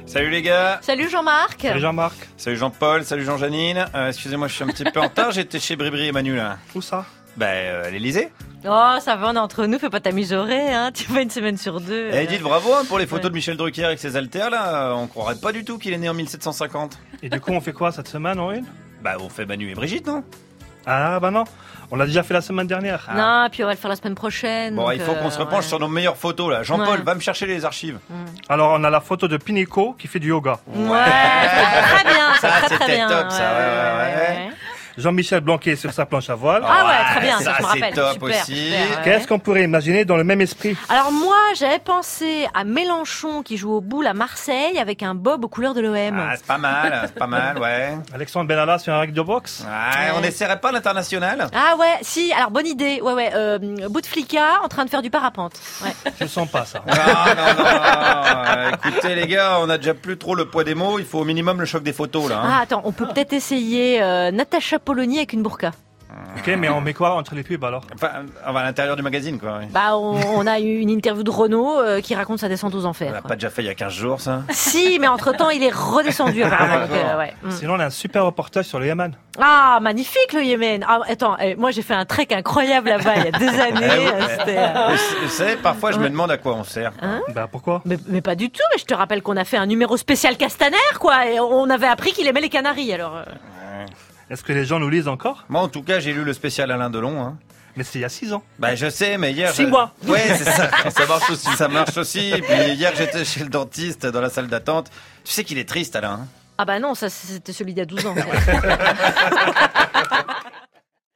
Salut les gars. Salut Jean-Marc. Salut Jean-Marc. Salut Jean-Paul, salut Jean-Janine. Excusez-moi, je suis un petit peu en retard, j'étais chez Bribri et Manu là. Où ça? À l'Elysée. Oh, ça va, on est entre nous, fais pas t'amuser, hein. Tu vas une semaine sur deux. Dites bravo pour les photos de Michel Drucker avec ses haltères là. On croirait pas du tout qu'il est né en 1750. Et du coup, on fait quoi cette semaine, Aurine? On fait Manu et Brigitte, non? Ah bah non, on l'a déjà fait la semaine dernière. Non, puis on va le faire la semaine prochaine. Bon, donc, il faut qu'on se repenche sur nos meilleures photos là. Jean-Paul, va me chercher les archives. Alors, on a la photo de Pinico qui fait du yoga. Ouais, très bien, c'est très c'était bien. top, ça, ouais. Jean-Michel Blanquet sur sa planche à voile. Ah ouais, très bien, ça je me c'est rappelle. top Super, aussi. super, ouais. Qu'est-ce qu'on pourrait imaginer dans le même esprit? Alors moi, j'avais pensé à Mélenchon qui joue au boule à Marseille avec un bob aux couleurs de l'OM. Ah, c'est pas mal, ouais. Alexandre Benalla sur un règle de boxe. Ouais, on essaierait pas l'international? Ah ouais, si, alors bonne idée. Ouais. Bouteflika en train de faire du parapente. Ouais. Je le sens pas, ça. Non. Écoutez les gars, on a déjà plus trop le poids des mots, il faut au minimum le choc des photos là. Ah attends, on peut peut-être essayer Natacha Polony avec une burqa. Ok, mais on met quoi entre les pubs alors? Enfin, on va à l'intérieur du magazine quoi. Ouais. On a eu une interview de Renaud qui raconte sa descente aux On enfers. l'a quoi. pas déjà fait il y a 15 jours ça? Si, mais entre-temps, il est redescendu apparemment. Donc, ouais. Sinon, on a un super reportage sur le Yémen. Ah, magnifique le Yémen. Ah, attends, moi j'ai fait un trek incroyable là-bas il y a des années. C'était, Vous savez, parfois je me demande à quoi on sert. Bah pourquoi? mais pas du tout. Mais je te rappelle qu'on a fait un numéro spécial Castaner, quoi. Et on avait appris qu'il aimait les Canaries. Alors. Est-ce que les gens nous lisent encore? Moi en tout cas j'ai lu le spécial Alain Delon. Hein. Mais c'est il y a 6 ans. Je sais, mais hier... 6 mois. Ouais, c'est ça. Ça marche aussi. Ça marche aussi. Et puis hier j'étais chez le dentiste dans la salle d'attente. Tu sais qu'il est triste Alain. Hein. Ah bah non, ça c'était celui d'il y a 12 ans.